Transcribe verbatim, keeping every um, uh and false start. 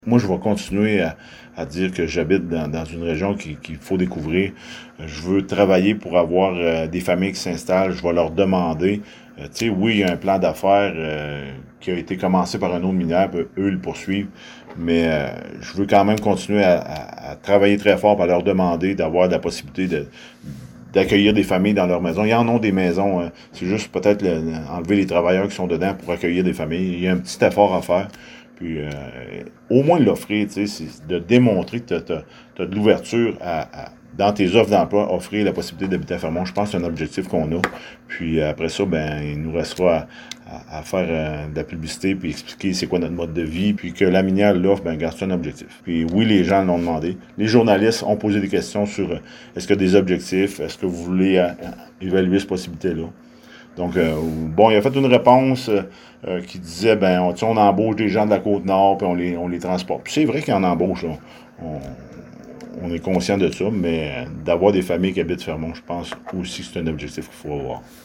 Moi, je vais continuer à, à dire que j'habite dans, dans une région qui- qu'il faut découvrir. Euh, Je veux travailler pour avoir euh, des familles qui s'installent. Je vais leur demander. Euh, tu sais, oui, il y a un plan d'affaires euh, qui a été commencé par un autre mineur, puis eux le poursuivent. Mais euh, je veux quand même continuer à, à- à travailler très fort pour leur demander d'avoir la possibilité de d'accueillir des familles dans leur maison. Ils en ont des maisons. Hein. C'est juste peut-être le- enlever les travailleurs qui sont dedans pour accueillir des familles. Il y a un petit effort à faire. Puis euh, au moins de l'offrir, tu sais, c'est de démontrer que tu as, de l'ouverture à, à- dans tes offres d'emploi, offrir la possibilité d'habiter à Fermont. Je pense que c'est un objectif qu'on a. Puis après ça, ben, il nous restera à, à, à faire euh, de la publicité, puis expliquer c'est quoi notre mode de vie, puis que la minière l'offre, ben, garde, c'est un objectif. Puis oui, les gens l'ont demandé. Les journalistes ont posé des questions sur euh, est-ce qu'il y a des objectifs, est-ce que vous voulez euh, évaluer cette possibilité-là. Donc, euh, bon, il a fait une réponse euh, euh, qui disait, ben, on, on embauche des gens de la Côte-Nord, puis on les, on les transporte. Puis c'est vrai qu'il y en embauche, là. On, on est conscient de ça, mais d'avoir des familles qui habitent Fermont, je pense aussi que c'est un objectif qu'il faut avoir.